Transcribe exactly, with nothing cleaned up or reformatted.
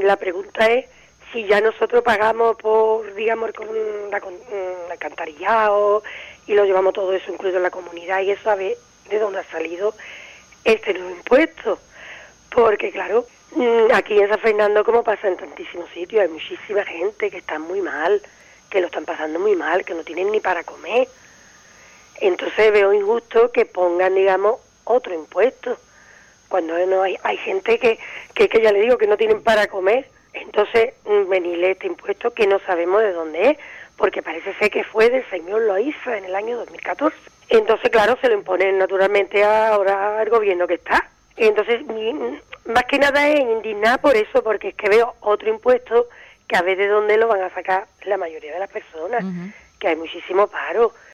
la pregunta es si ya nosotros pagamos por, digamos, con la, con el alcantarillado y lo llevamos todo eso incluido en la comunidad, y eso a ver de dónde ha salido este nuevo impuesto. Porque claro, aquí en San Fernando, como pasa en tantísimos sitios, hay muchísima gente que está muy mal, que lo están pasando muy mal, que no tienen ni para comer. Entonces veo injusto que pongan, digamos, otro impuesto, cuando no hay, hay gente que, que, que ya le digo que no tienen para comer. Entonces venirle este impuesto que no sabemos de dónde es, porque parece ser que fue del señor Loaiza en el año dos mil catorce. Entonces, claro, se lo imponen naturalmente ahora al gobierno que está. Entonces, más que nada es indignar por eso, porque es que veo otro impuesto que a ver de dónde lo van a sacar la mayoría de las personas, uh-huh. que hay muchísimo paro.